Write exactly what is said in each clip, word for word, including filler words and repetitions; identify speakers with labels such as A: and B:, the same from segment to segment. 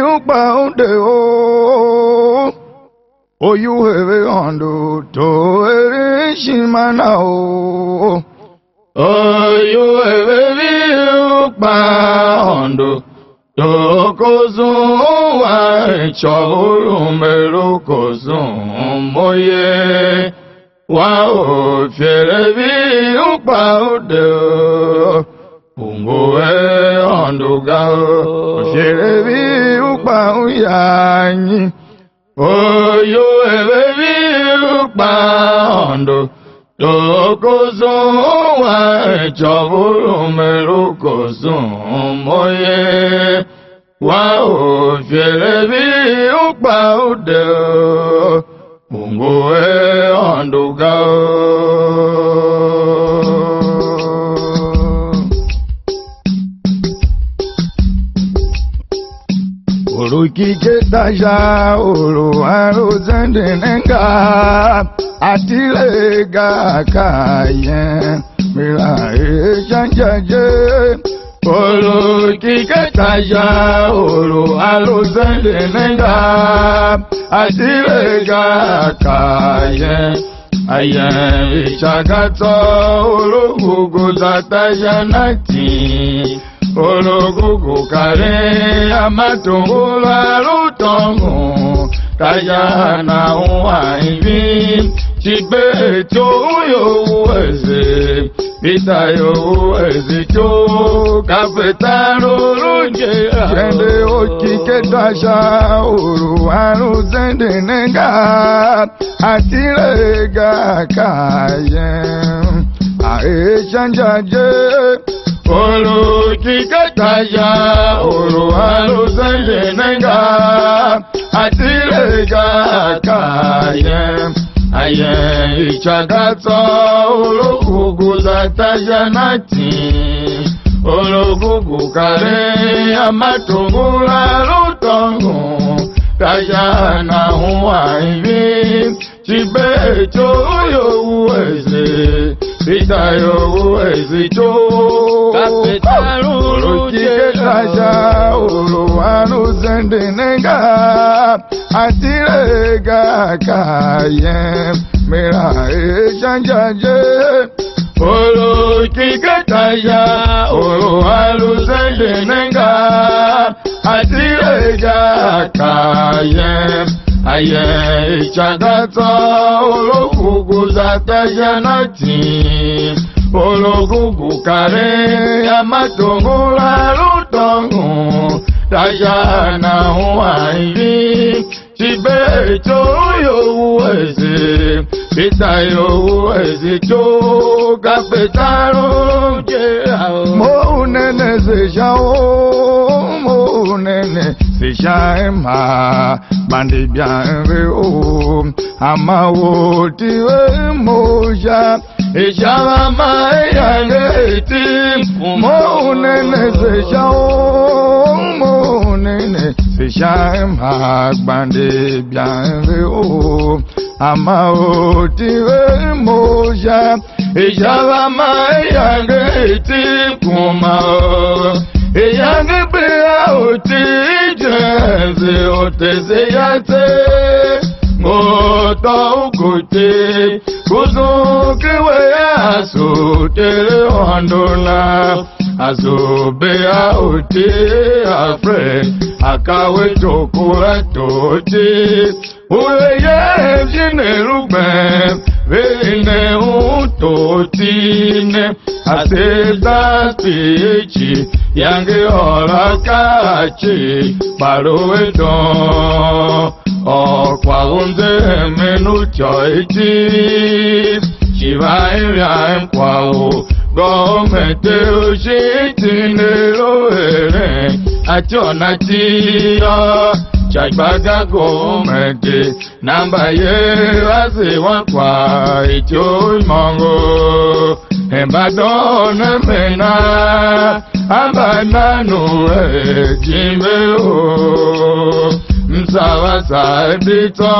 A: bound o. Oh, you have a hondo to a shimano. Oh, you have a view bound to Kozo, I shall Melokozo, Moye. Wow, Fierevi, Upaude, Ungoe, Onduga, Fierevi, Upauyani. Oh, you have a Upaundo, Tokozo, I travel, Melokozo, Moye. Wow, Fierevi, Upaude. Ungoe onduga Uruki ketaja uru aru zendenenga Atilega kayen Mira e janjaje Uruki ketaja uru aru zendenenga Atilega kayen Ayen ishagato Ulugugu zatayanati Ulugugu kare Amatungula lutongu Tayana uwaivi Chibeto uyo uweze Pitayo uweze cho Kafetaro lunje Yende okike tasha Uru aru zende nenga Atilega kayen Ae chanjaje Ulu kike tasha Uru aru zende nenga Atilega kayen Ayen ichagato Ulugugu zatayanati Ulugugu kare Amatungula lutongu Tayana uwaivi Chibeto uyo uweze Pitayo uweze cho Kapetaru Urukike tasha Uruwanu zendenenga Atilega kayen Mira e janjaje Urukike tasha Uruwanu zendenenga Atilega kayen Aye chagato Ulugugu zatayanati Ulugugu kare Amatungula lutongu Tayana uwaivi Chibeto uyo uweze Pitayo uweze cho Kapetaro Mo nene sejao Mo nene sejaema Bandi bianre o Ama wotiwe moja Ejama mayangeti Mo nene sejao Mo nene sejaema Bandi bianre o Ama wotiwe moja Ejama mayangeti Kuma Eyange bea oti jeze oteze yate Moto ukote Kuzuke we asotere ondona Azobea oti afre Akawe chokura toti Uye jine rugbe Vene utotine Aseda spichi Yange ora kachi Barowe don Okwa unze menu choichi Shiva iriam kwao Gomete ushitine roere Achona tiyo Chaibaga gomete Namba ye wase wakwa Icho imongo Embadone mena Abananu e jimbe o Msawa saibito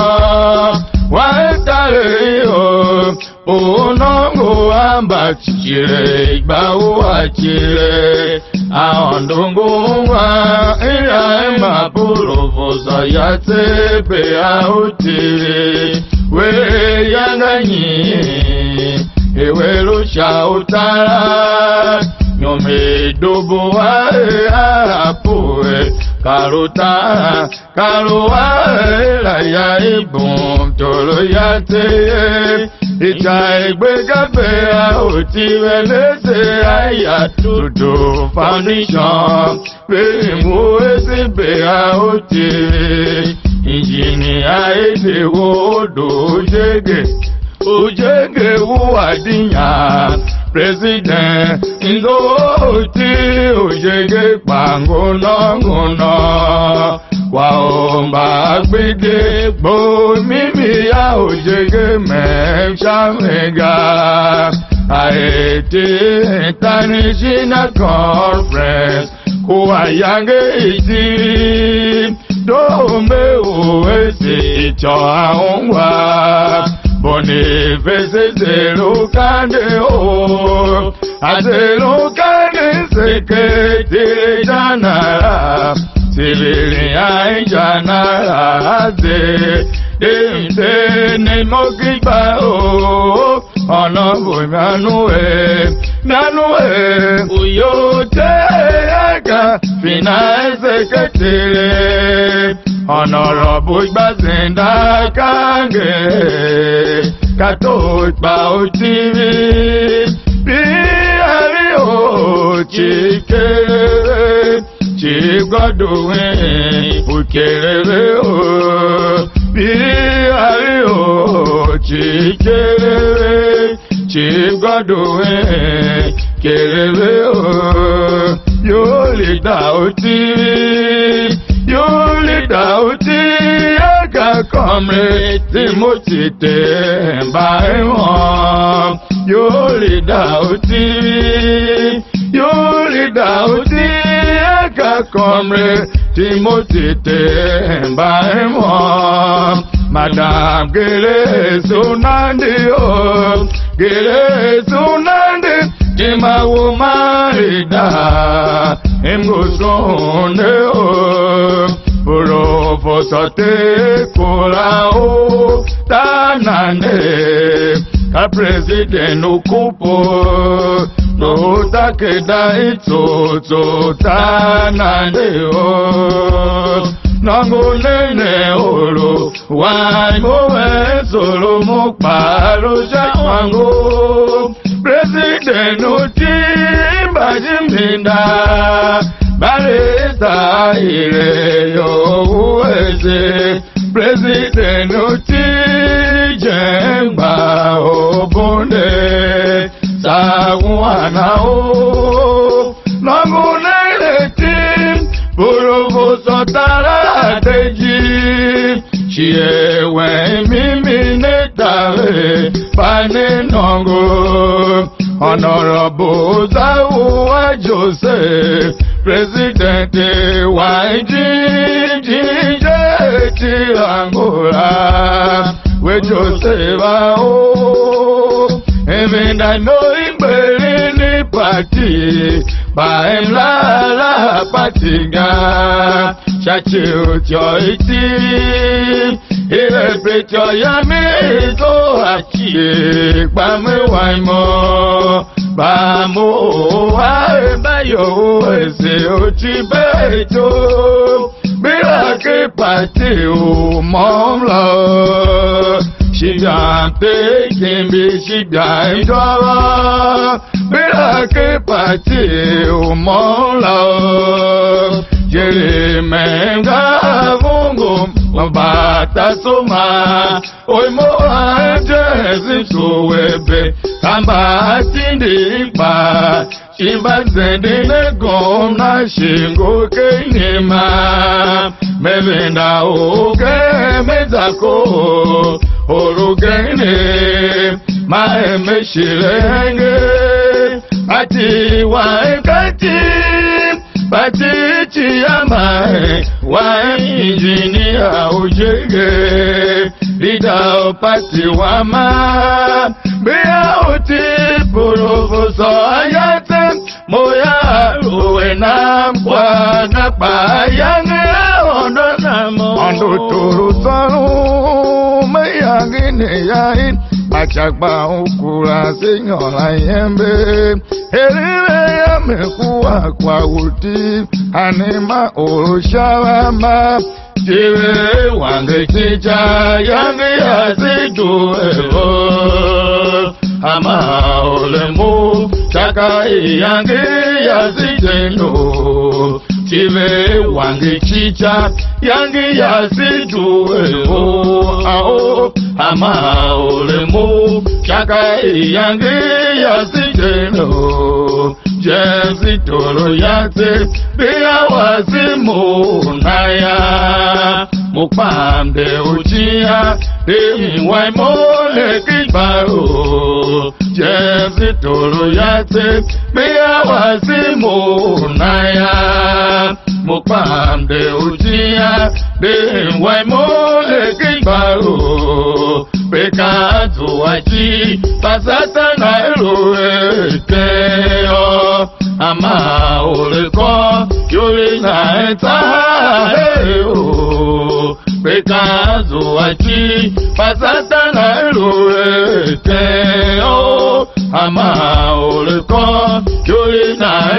A: Waetare o Unongo amba chire Igba uwa chire aondungungwa ira mapurovosa yatepe auti we yanganyi ewe rusha utara nyome dubu wa apue karuta karuwa la ya ibum tolo yate ita egbe gabe auti welese aya tudo foundation pe mu ese auti injini aide wodo jege ojege uwadinya president ingoti ojege pangono ngono waomba gbede bo mimi ya ojege mesha mega aete international conference kwa yange iti dombe uwezi ito aungwa Boniface zero kande o azero kande sekete janara sibiri ai janara aze demte ne mogiba o ono boyanue nanue uyote aga fina sekete Honorable Bazinda Kange Kato Ba Otivi Biari O Chikere Chigodwe Ukere O Biari O Chikere Chigodwe Kere O Yolida Otivi Yoli dauti aga comrade Timothy Temba emo Yoli dauti Yoli dauti aga comrade Timothy Temba emo Madam Gere Sunandi o Gere Sunandi Tima Wumarida Emgosone o Puro sote kola o tanane Ka president okupo No takeda ito to tanane o Nango nene oro Wai moe solo mokparo jawango President oti bajiminda Barista ire yo uweze President oti jemba obonde Sawana o Nangunele tim Burugu sotara teji Chiewe mimi netare Pane nongo Honorable Zawa Joseph President Y G G J Angola We Joseph oh Even I know him any party By la la patiga Chachi uchoiti Ile pecho ya mito Achi Bame waimo Bamo Wae bayo Ese uchi beto Bila ke pati umomla Shibyan taking me Shibyan dora Bila ke pati umomla Jeremenga vungo Mabata soma Oi moa jezi suwebe Kamba tindi pa Shimba zendi negom na shingo kenima Mevenda uke mezako Orugene Maeme shirenge Ati waekati Bati chiyamae Wa injinia ujege Lida opati wama Bia uti Purofo so ayate Moya luwe na kwa na pa yang ondo namo ondo turu turu mayagine yain achakba ukula singola yembe herere ya mekuwa kwa uti anema oroshalama jiwe wange chicha yange yazidu evo ama olemu chaka yange yazideno jiwe wange chicha yange yazidu evo ao ama olemu chaka yange yazideno Jezi toro yate Bia wazimu naya Mupande uchia Demi waimone kibaro Jezi toro yate Bia wazimu naya Mupande uchia Demi waimone kibaro Pekatu wachi Pasata na eluekeo Ama oleko Yuri na etaheo Pekatu wachi Pasata na eluekeo Ama oleko Yuri na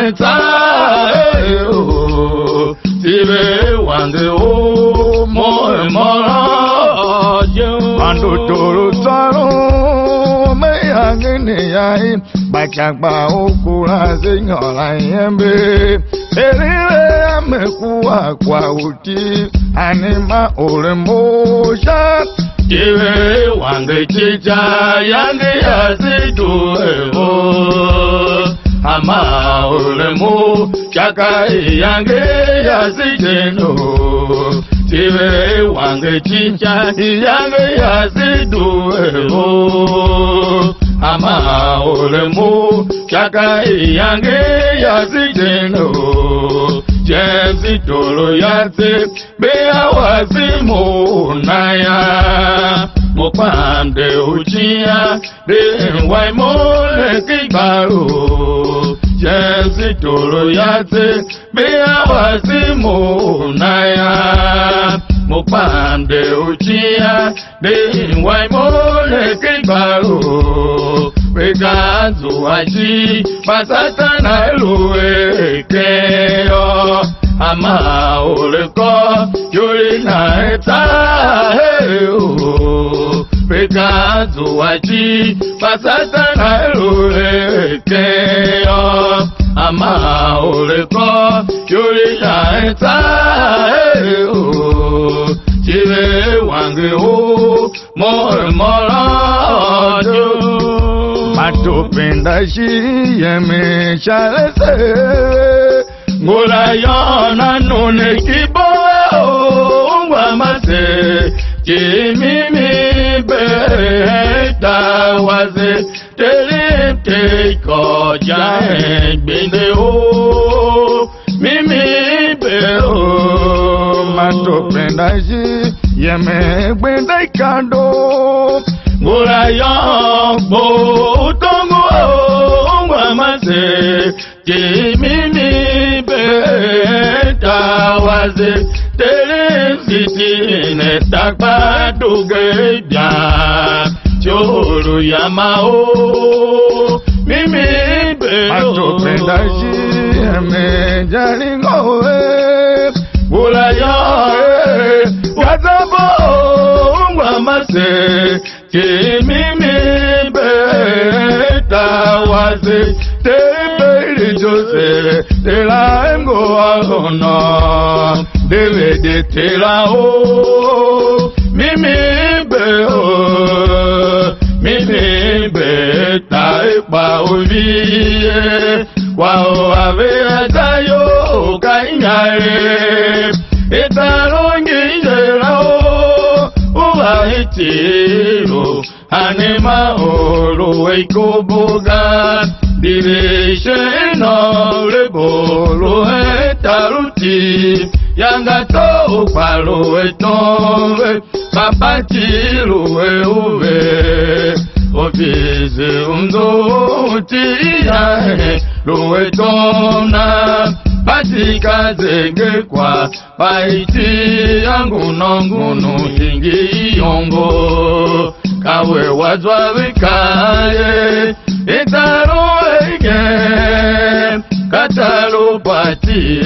A: etaheo Tibe wange o Moe mora Ando toro taro mayangene yai Bachakba ukula singola yembe Erire amekuwa kwa uti Anima oremosha Jiwe wange chicha yange yazidu evo Ama oremu chaka yange yazideno Jiwe wange chicha yange yazidu evo Ama olemu chaka yange yazideno Jezi toro yate bea wazimu naya Mopande uchia de waimone kibaro Jezi toro yate bea wazimu naya Mopande uchia de waimone kibaro Pekazu wachi pasata na eluekeo Ama oleko yuri na etaheo Pekazu wachi pasata na eluekeo Ama oleko yuri na etaheo Jive wange o more morado Matupenda shiyeme shalese Ngula yana nune kibo Ungwa mase Jimimi beta waze Telim teiko jahe Gbinde o Mimi beo Matupenda shiyeme gbinde kando Ngula yongbo utongo ongwa mase Jimimi beta waze Telemsiti netakpa duge bia Choro yamao Mimi beo Matupenda shiyeme jalingo Ngula yongbo wazabo ongwa mase Jimimi beta waze Tebeli jose Tela engo alona Deve de tela o Mimi beo Mimi beta Epa uviye Wao ave tayo Kaingae Etalongi jelao Uwa itiro Anima oro eikoboga Divishe no rebolo etaruti Yangato palo etove Papachilo euve Ofise undo tiyae Lo etona zikazenge kwa paiti yangu nongunu hingi yongo kawe wazwa wikaye itaro ege katalo pati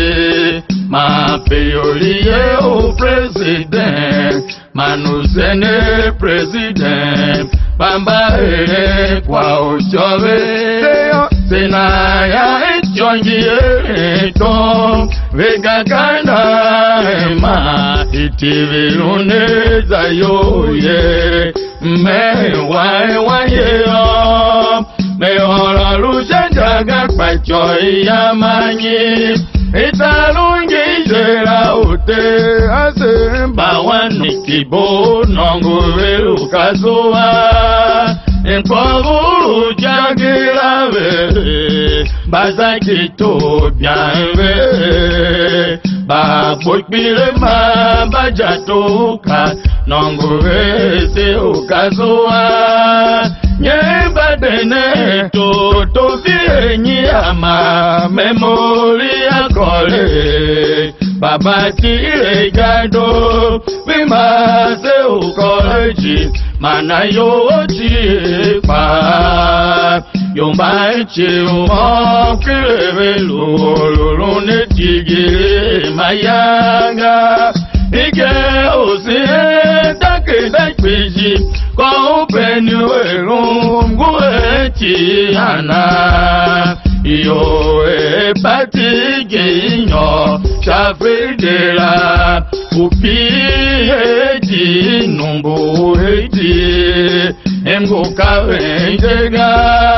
A: mapeyolie o president manusene president bamba ere kwa ochobe sena ya ichongie to vega kana ma itivirune zayoye me wai waye me ora lujaga pacho ya manyi italungi jera ute ase bawani kibo nonguru kazoa enkoburu jagirave bazaki to bienve ba pokpire ma bajatoka nonguru se okazoa nyeba dene to to vienyi ama memoria kole baba tire gado bima se ukoleji mana yo ti pa yo ma chi o kire lo lo ne tigire mayanga ige ose take dai peji ko penu erum gueti ana yo e patiginyo chafedera upi hedi numbu hedi emgo kavendega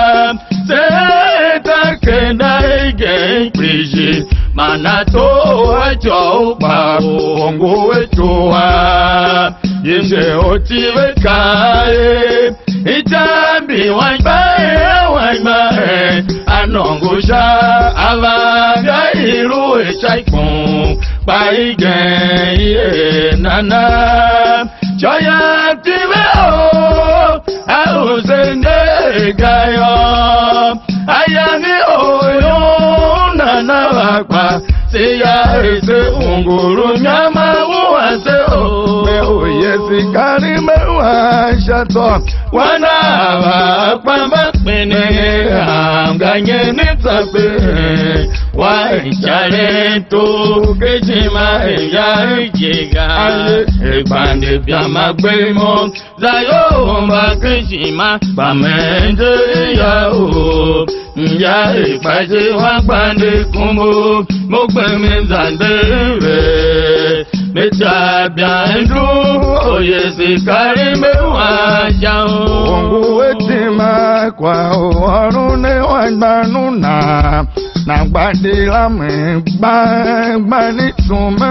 A: se takenda ige priji manato ajo pa ongo etoa yemse otive kae itambi waibae waibae anongusha avaga iru echaikun paigen ye nana joya tive o ausende gayo ayani oyo nana wakwa siya ese unguru nyama uwase o me oye sikari me wa shato wana wakwa bakpene amganye nitape wa ichare to kejima eya ejega ebande biama gbemo zayo mba kejima bamende ya o ya ipaje wa gbande kumbo mo gbemi zandere meta biandu oye sikari me wa jao ongu etima kwa orun ne wa gbanu na na gbade la me gba gba ni tume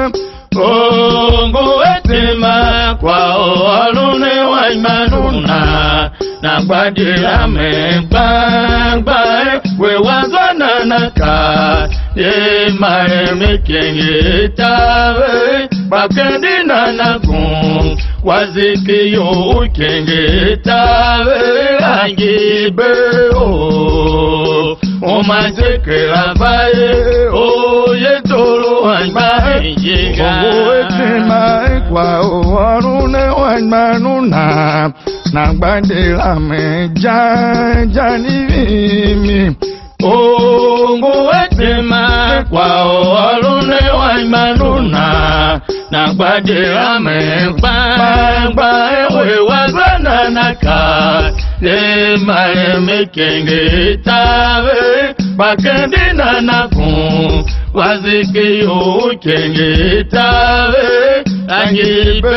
A: ongu etima kwa orun ne wa gbanu na na gbade la me gba gba we wa zana na ka ye mare mekenge tawe bakende na nagun wazike yo kenge tawe angibe o o mazeke rabaye o ye toro anba yega o etima kwa o arune wanmanu na na gbade la me ja ja ni mi ongo etima kwa orune wa imanuna na gbade ame pa pa ewe wazana naka le mare mekenge tawe bakende na nakun wazike yo kenge tawe angibe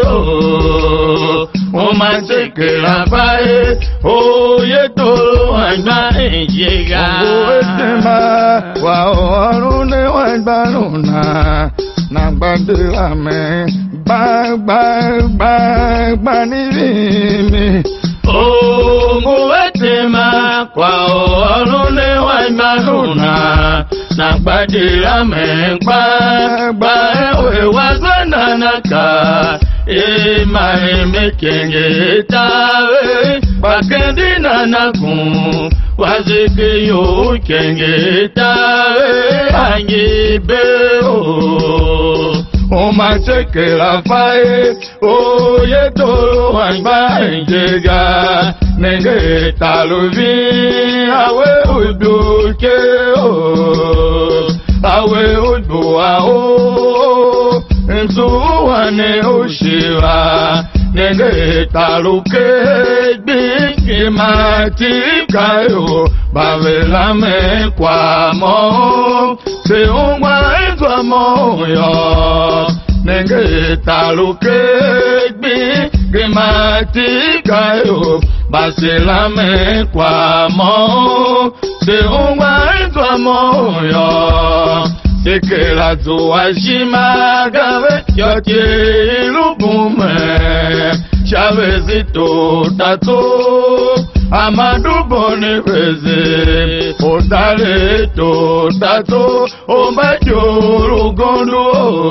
A: o o mazike rabae o yeto anga ejega o etema wa orune wa banuna na gbade ame ba ba ba ba ni mi o mo etema kwa orune wa banuna na gbade ame pa ba we wazana naka e mai mekenge tawe bakende na nakun wazike yo kenge tawe angibe o o ma cheke la fae o ye toro wangba njega nenge taluvi awe uduke o awe udu ao nzuwane ushiwa nenge taluke biki matika yo bavela me kwa mo se ungwa ezwa moyo nenge taluke biki matika yo basela me kwa mo se ungwa ezwa moyo sekela zuwa shima gawe yote ilubume Shavesito tato amadu bonifeze otale to tato omajoro gondo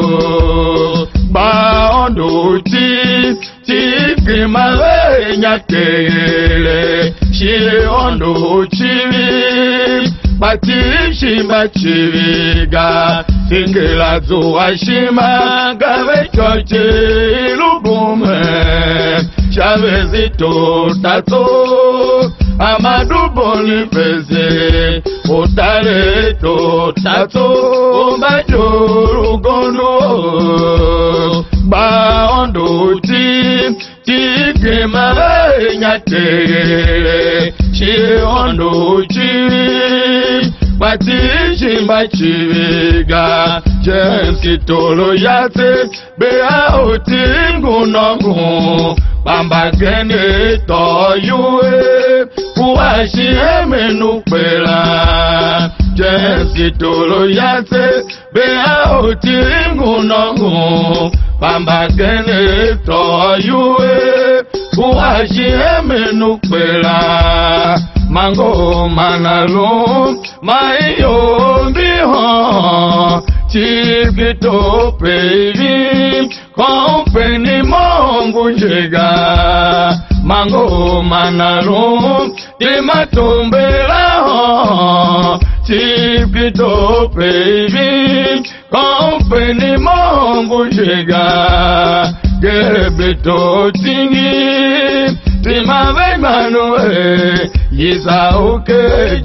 A: ba ondo ti ti kimale nyakele shi ondo chi bati shima chiviga singela zo ashima gawe choche lubume Shavesito tato amadu bonifeze otale to tato omajoro gondo ba ondo ti ti kimale nyakele shi ondo chi bati shima chiviga Jensi tolo yate bea otingu nongu Bamba gene to yue Kuwashi emenu pela Jensi tolo yate bea otingu nongu Bamba gene to yue Kuwashi emenu pela Mango manalo Mayo biho Chipito baby Company mongu jega Mango manalo Timatombela Chipito baby Company mongu jega Gerebito tingi Timave manue Yisa uke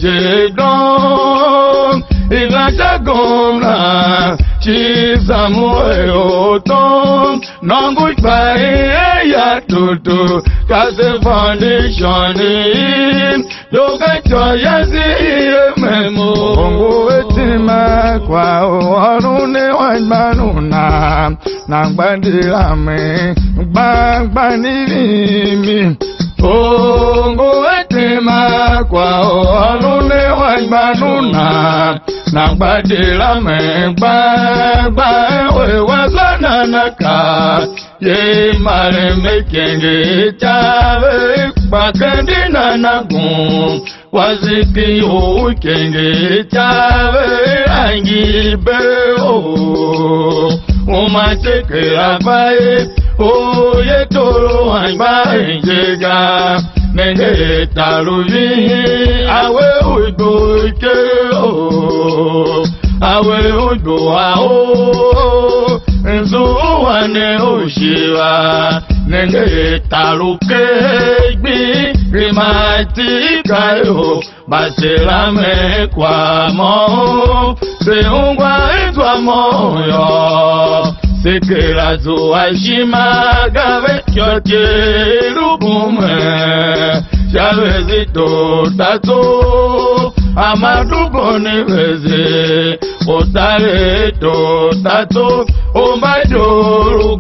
A: jedon Ilacha gomna Chisa mue oton Nongu ipae ya tutu Kase foundation Loka choya si memo Ongu etima kwa Orune wanmanuna Nangbandila me Ngbangbanilimi Ongu etima kwa Orune wanmanuna Nangbandila me Ngbangba we wazana naka Ye mare mekenge chave Bakandina nagun Waziki o kenge chave Angi beo Uma cheke abaye O ye toro angba njega Nenge taluvi Awe udo ke o Awe udo ao Nzuwane ushiwa Nenge taluke Gbi Grimati kayo Basela me kwa mo Se ungwa ezwa moyo Sekela zo ashima Gawe kyote lubume Shavesito tato amadu bonifeze otale to tato omajoro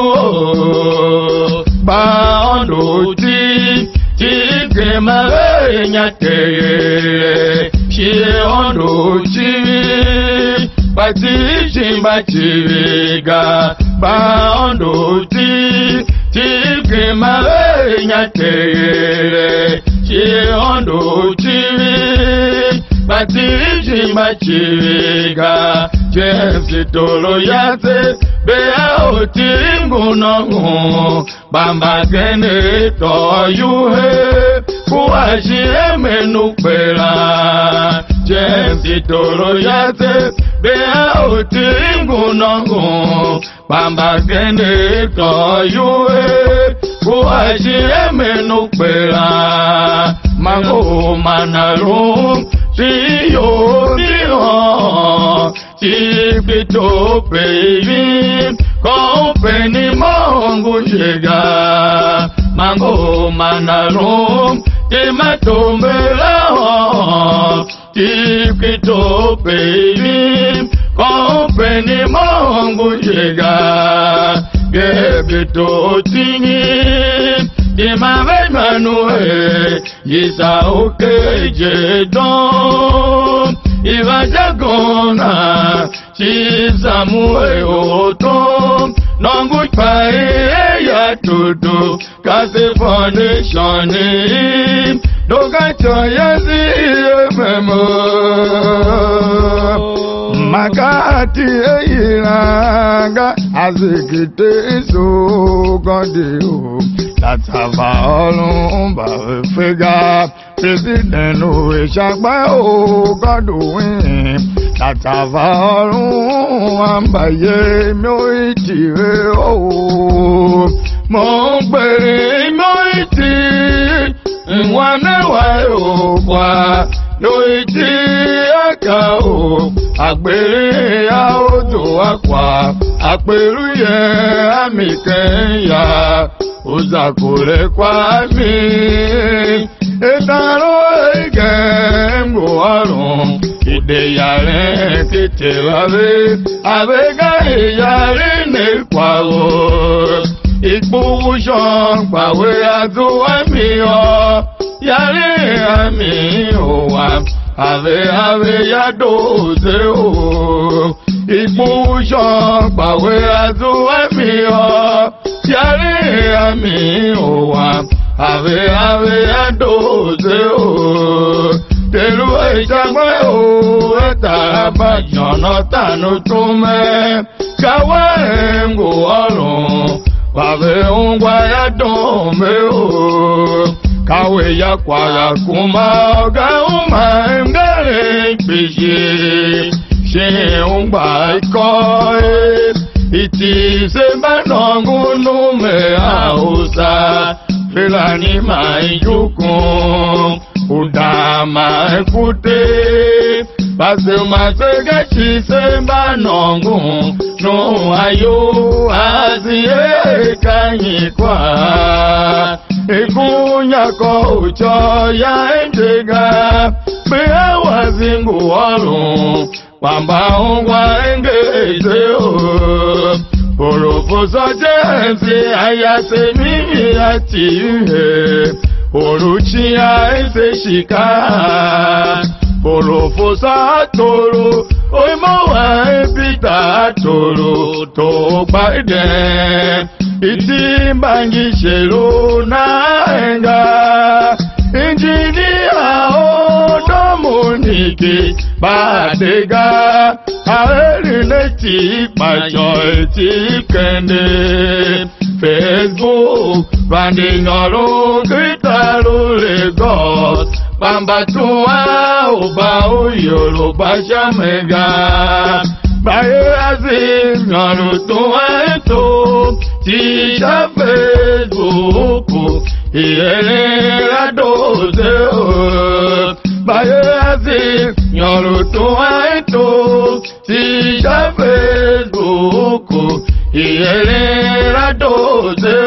A: gondo ba ondo ti ti kemare nyakele shi ondo chi bati shimba chiviga ba ondo ti ti kemare nyakele shi ondo chi bati shimba chiviga Jensi tolo yate bea otingu nongu bamba gene to yuhe kuwashi emenu pela James toro yate bea utingunongo Pamba gende to yue Kuaji emenu pera Mango manarum Tiyo diho Tipito baby Kompeni mongu jega Mango manarum Timatumbela Tipito baby Kompeni mongu jega Gebito tingi Dimave manue Yisa uke jedon Iva jagona Chisa mue otom Nongu pae ya tutu Kasi foundation Doga choya zi memo Makati eiranga Azikite so gondeo That's how all by figure President who shagba o God win That's how all I'm by ye moiti o Mon pere moiti Nwane wa o kwa Noiti aka o Agbere ya ojo akwa Akperu ye amikenya Uzakure kwa mi Etaro ege mbuarum Ide yare kite wave Avega yare ne kwa o Ikbu shon kwa we azu ami o Yare ami o wa Ave ave ya doze o Ikbu shon kwa we azu ami o Yare ami o wa Ave ave ya doze o Telu ejagwe o Etaraba Jonathan tume Kawe ngo olun Wave ungwa ya dome o Kawe ya kwa ya kuma Ga uma mgare pishi She ungwa ikoe Iti seba nongu nume hausa Filani maijukun Udama ekute Base umasege chiseba nongu No ayo aziye kanyikwa Ikunya ko ucho ya endega Bea wazingu walu Pamba ungwa engeze o Orofoso jensi ayase mimi ati uhe Oruchi aise shika Orofoso atoro Oimo wa epita atoro To baide Iti bangi shelo na enga Engineer Odomonike Badega Aerileti Majority Kende Facebook Branding Oro Gritaro Lagos Bambatuwa Oba Yoruba Jamega Baye Azim Yoruba Eto Tisha Facebook Iyele Adoze Baye Azim Yoruba Eto Tisha Facebook Iyele Adoze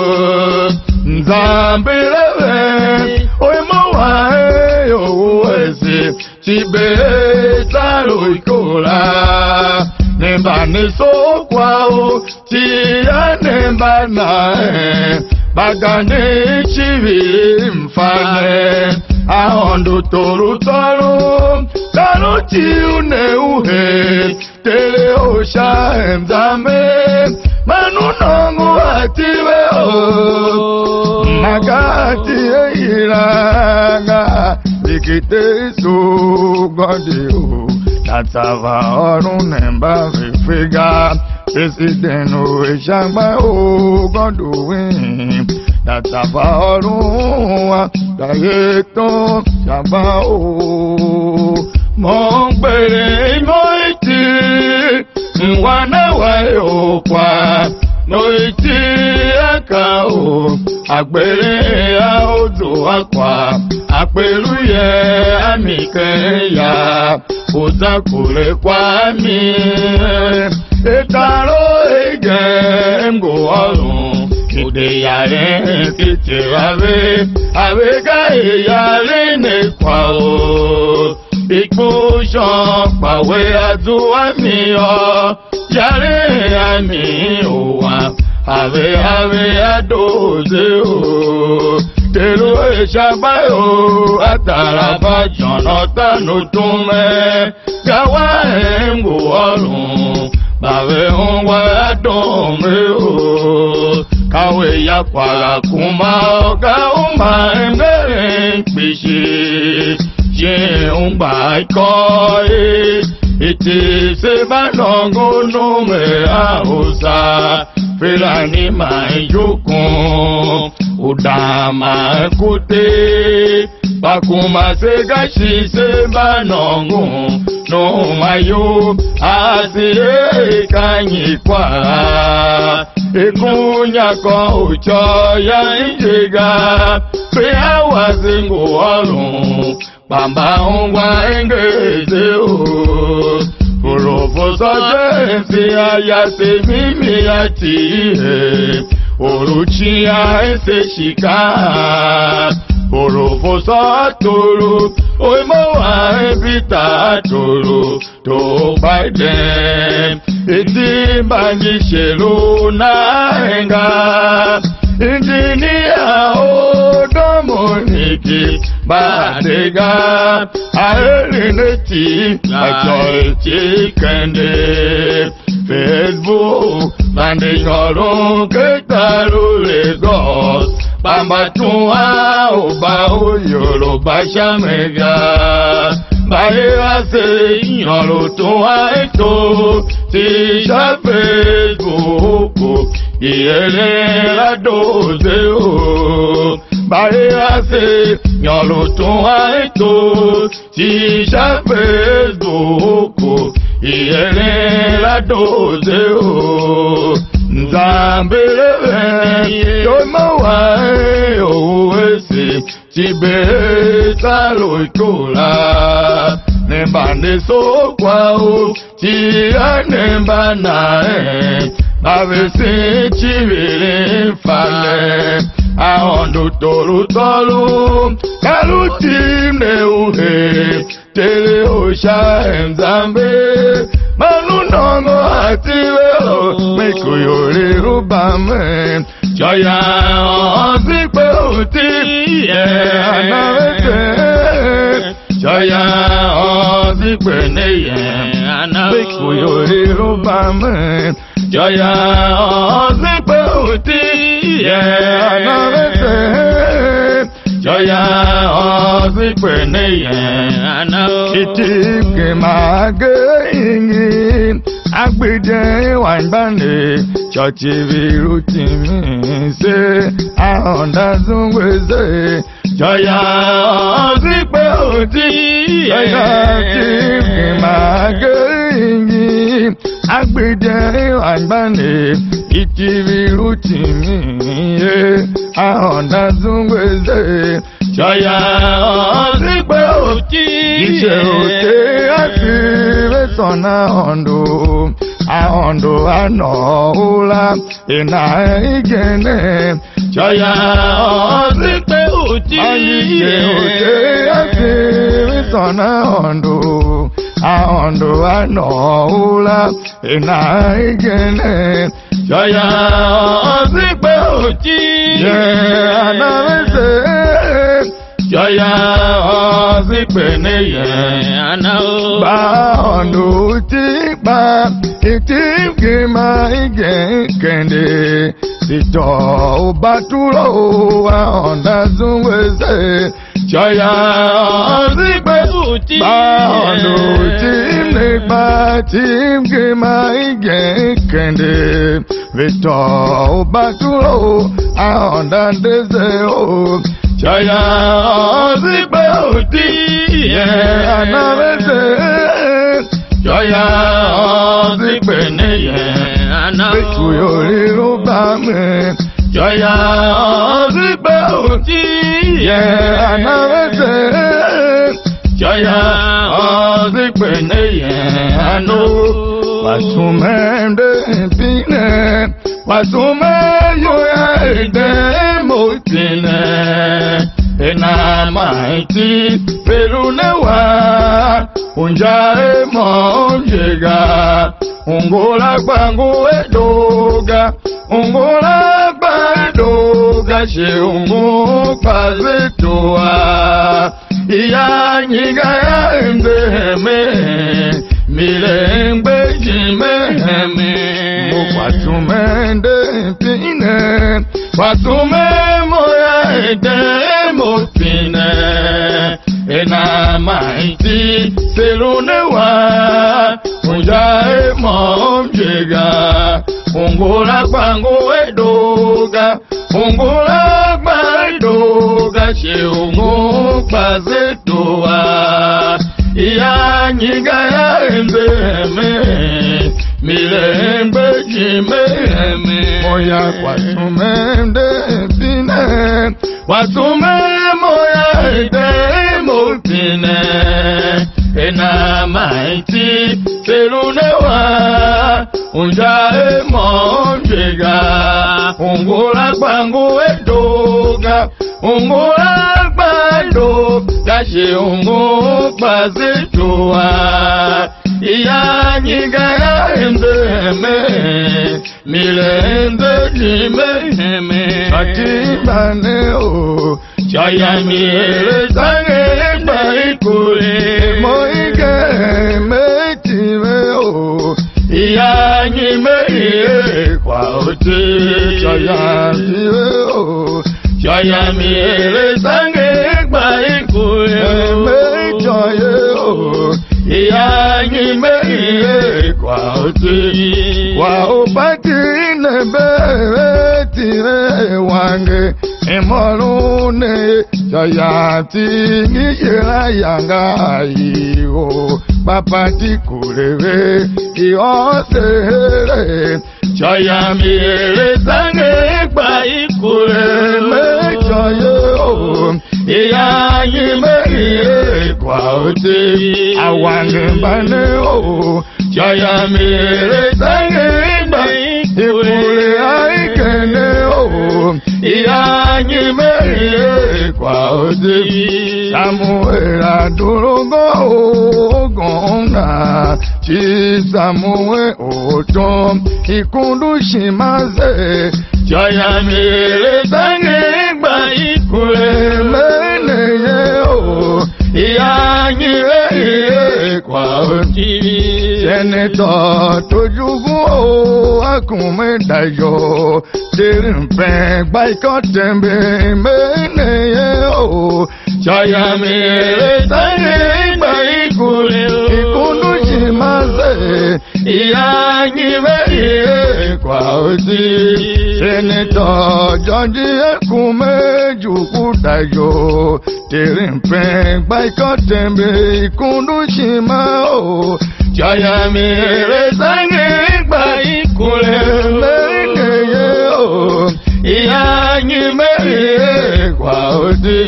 A: Nzambelewe Oimo wae Owese Chibe Salo ikola Nemba neso kwao Tia nemba nae Bagane chivi mfane Ahondo toru toru Taro chiune uhe Tele osha emzame Manu nongu atiwe o Magati eiranga Likite su godi o Natava orun nemba vifiga President o Eshagba o Godwin Natava orun wa Dayeton Shagba o mo gbere mo iti nwana wa okwa mo iti aka o agbere a odo akwa apelu ye amike ya otakure kwa mi etaro ege ngo ọrùn ide yare kiti ave ave ga yare ne kwa o Ikbushan pawe aduwa mi o yare ami owa ave ave adoze o tero esaba o ataraba jona tanu tume gawa engo ọrùn bawe onwa adome o kawe ya kwara kuma ga uma emere pese je un ba ko e iti se ba longo no me ausa filani mai jukun udama kute bakuma se gashi se ba longo no mayo asi e kanyi kwa ekunya ko ucho ya injega pe awazingo ọrùn Bamba ngwa engeze o Orofosa jensi ayase mimi ati he Oruchi aese shika Orofosa toro Oimo wa ebita toro To baiden Iti banyi shelo na enga Injinia odomoniki Badega Aelineti Achoiti Kende Facebook Bandingoro Ketaru Lagos Bambatua Oba Yoruba Shamega Baya se yoro to aito ti sha Facebook iyele la doze o Baya se yoro to aito ti sha Facebook iyele la doze o Nzambele yo mawa o ese Tibe salo ikola Nemba neso kwa o Tia nemba na e Bavese chivile fale Ahondo toru tolu Kaluti ne uhe Tele osha enzambe Manu nongo atiwe o Meku yore rubame Joya ozikpe uti ye anawete Joya ozikpe ne ye Meku yore rubame Joya ozikpe uti ye anawete Joya ozikpe ne ye Itike mage ingi Agbede wanbane Chọchi viru timi se Ahonda zungweze Joya ozikpe oti Joya tike mage ingi Agbede wanbane Iti viru timi se Ahonda zungweze Joya ozikpe oti Ise ote ati Vesona hondo Ahondo ano ula Ina igene Joya ozikpe uti Ise ote ati Vesona hondo Ahondo ano ula Ina igene Joya ozikpe uti Yeah, anaweze Joya ozikpe ne ye anao Ba ondo tikpa Itim ma ige kende Sito obaturo Ahonda zungweze Joya ozikpe uti Ba ondo tikpa Tim ma ige kende Vito obaturo Ahonda ndeze o Jaya Zipe Uti Anavese Jaya Zipe Neye Anavese Rubame Jaya Zipe Uti Anavese Jaya Zipe Neye Anu Wasumende Pine Wasume Yoya Ede Motine Ena Maiti Perunewa Unjae Monjega Ungola Bangu Edoga Ungola Bandoga She Ungo Pazetoa Iya Nyiga Ndeme Milembe Jimeme Watumende Pine Watume Moya Ede Motine Ena Maiti Selunewa Unjae Monjega Ungola Bangu Edoga Ungola Bandoga She Ungo Pazetoa Iya Nyiga Ndeme Milembe Jimeme Moya Watumende Pine Watume Moya Ede Motine Ena Maiti Selunewa Unjae Monjega Ungola Bangu Edoga Ungola Bandoga She Ungo Pazetoa Iya Nyiga Ndeme Milembe Jimeme Atibane O Jaya Mire Sange Baikure Moike Metime O Iya Nyime Kwa Oti Jaya Mire O Jaya Mire Sange Baikure Mejoye O Iya Nyime Kwa Oti Wa Opati Nebe Tire Wange Emolune Jayati Nijira Yanga Iyo Papati Kureve Iosere Jaya Mire Sange Baikure Mejoye O Iya Nyime Kwa Oti Awange Bane O Jaya Mire Sange Baikure Aikene O Iya Nyime Kwa Oti Samuela Durugo Ogonga Chi Samuel Otom Ikundu Shimaze Jaya Mire Sange Baikure Meneye O Iya Nyime Kwa Oti Senator Tojugu O Akume Dayo Tirimpe Baikotembe Meneye O Jaya Mire Sange Baikure Ikundu Shimaze Iya Nyime Kwa Oti Senator George Akume Juku Dayo Tirimpe Baikotembe Ikundu Shima O Jaya Mire Sange Baikure Meneye O Iya Nyime Kwa Oti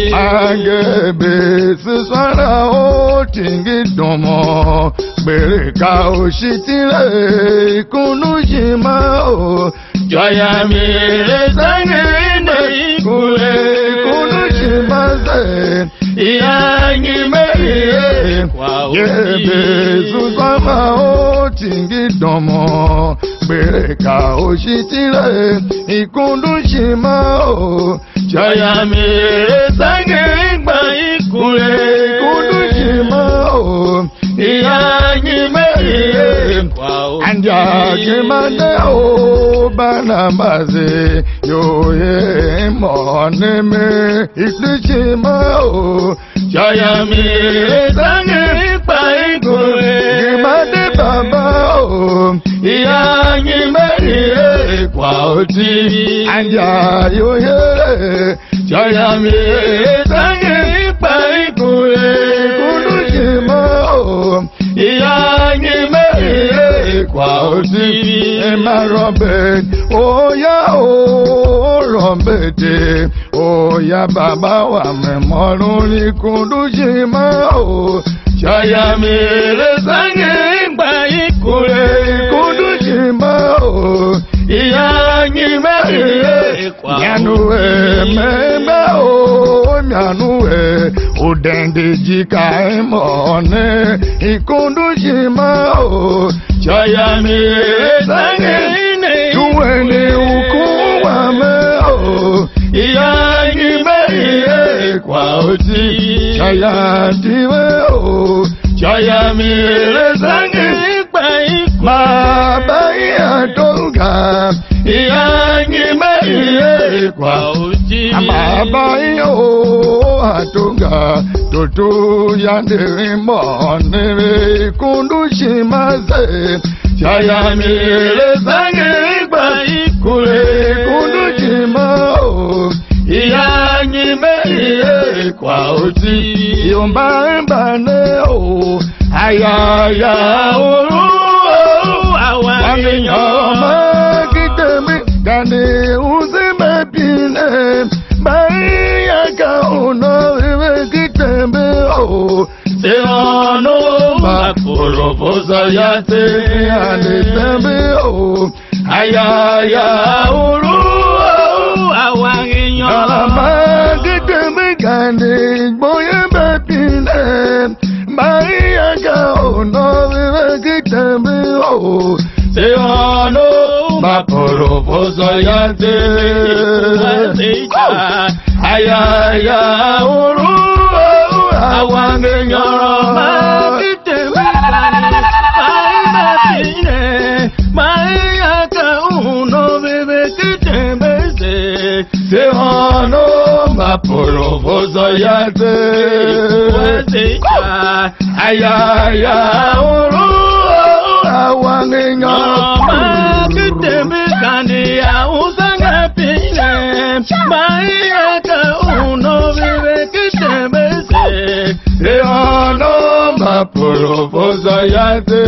A: Agebe Siswara O Tingi Domo Bereka O Shitire Ikundu Shima O Jaya Mire Sange Baikure Ikundu Shimaze Iya Nyime Kwa Oti Agebe Siswara O Tingi Domo Bereka O Shitire Ikundu Shima O Jaya Mire Sange Baikure Ikundu Shima O Iya Nyime Kwa Oti Anja Kimane O Banamaze Yoye Moneme Ikundu Shima O Jaya Mire Sange Baikure Kimane Baba O Iya Nyime Kwa Oti Anja Yoye Jaya mi sange pa ikure kudu shima o. Iya ngi me kwa oti ema robet oya o robete oya baba wa me moruni kudu shima o. Jaya mi sange pa ikure kudu shima o. Iya ngi me kwa nyanue me me o nyanue udende jika emone ikundu shima o. Jaya mi sange tuwene ukuwa me o. Iya ngi me kwa oti jaya diwe o. Jaya mi sange ma baya tonga iya ngi me kwa oti ma baya o atonga tutu yande mone kundu shima se. Jaya mi sange kwa ikure kundu shima o. Iya ngi me kwa oti yomba mbane o. Ayaya uru Wanyama kitemi Gani uzime pine Baya kauna vive kitemi o. Seano makuro posa yate Ane temi o. Ayaya uru Wanyama kitemi Gani boye pine Baya kauna vive kitemi o. Seano makuro posa yate Ayaya uru awange nyama kitemi Maimapine Mayaka uno bebe kitemi se. Seano makuro posa yate Ayaya uru awange nyama kitemi kandi ausanga pine Mayaka uno bebe kitemi se. Seano makuro posa yate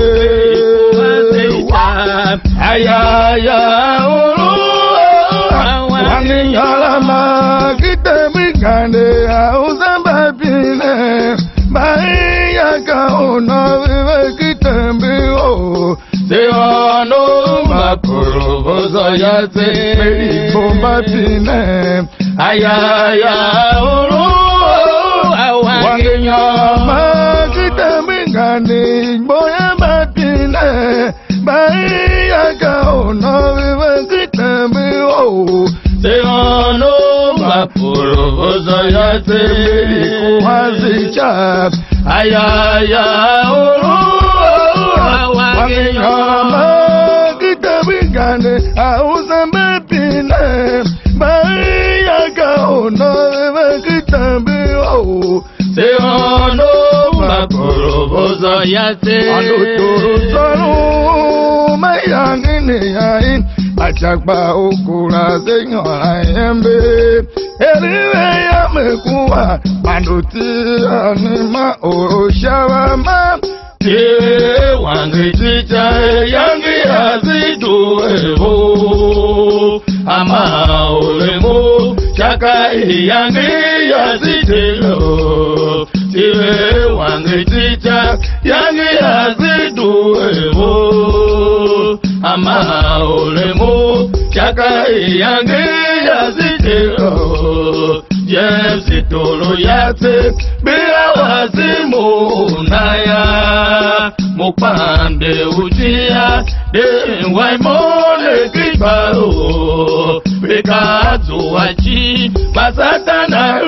A: Ayaya uru awange nyama kitemi kandi ausanga pine Mayaka uno bebe kitemi o. Seano makuro posa yate bomba pine ayaya uru awange nyama kitemi kandi boya mapine Mayaka uno bebe kitemi o. Seano makuro posa yate kuhazicha ayaya uru awange nyama kitemi kandi ausame pine Mayaka uno bebe kitemi o. Seano makuro posa yate anuturu sonu mayangi ni ai achakpa okura senyora embe eriwe ya mekuwa manuti anima oroshawama. Ye wangi chicha yangi azidu evo ama olemo chaka yangi azidelo. Ye wangi chicha yangi azidu evo ama olemo chaka yangi azidelo. Yes, itolo yate bila wazimu naya mupande ujia de waimone kibaro bekazo wachi basatana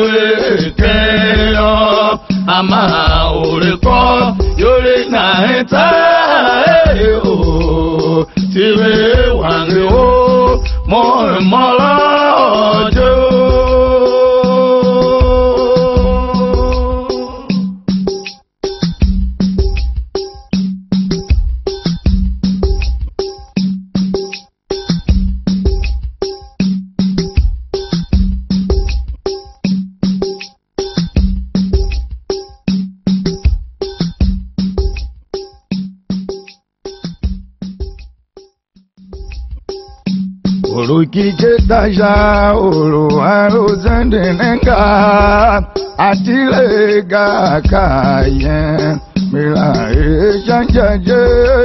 A: ruekeo ama ureko yole na eta eo tiwe wange o mo mola ojo. Olukike taja olu aluzende nenga atilega kayen mila ejanjaje.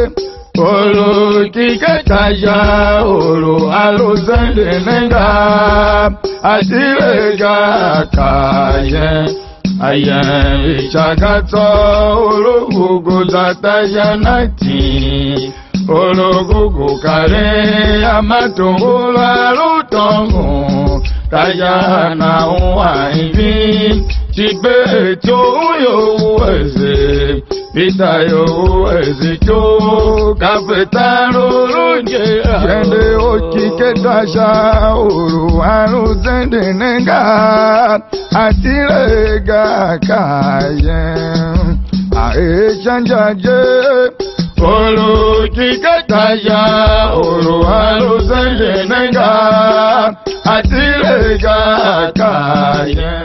A: Olukike taja olu aluzende nenga atilega kayen ayen ichagato olugugu zataja nati. Ologogo kare amatungula lutongo tayana waivi chibe to yo weze pita yo weze to kafetano lunje yende okike tasha uru anu zende nenga atilega kayen ae chanjaje. Olukike taja olu aluzende nenga atilega kayen.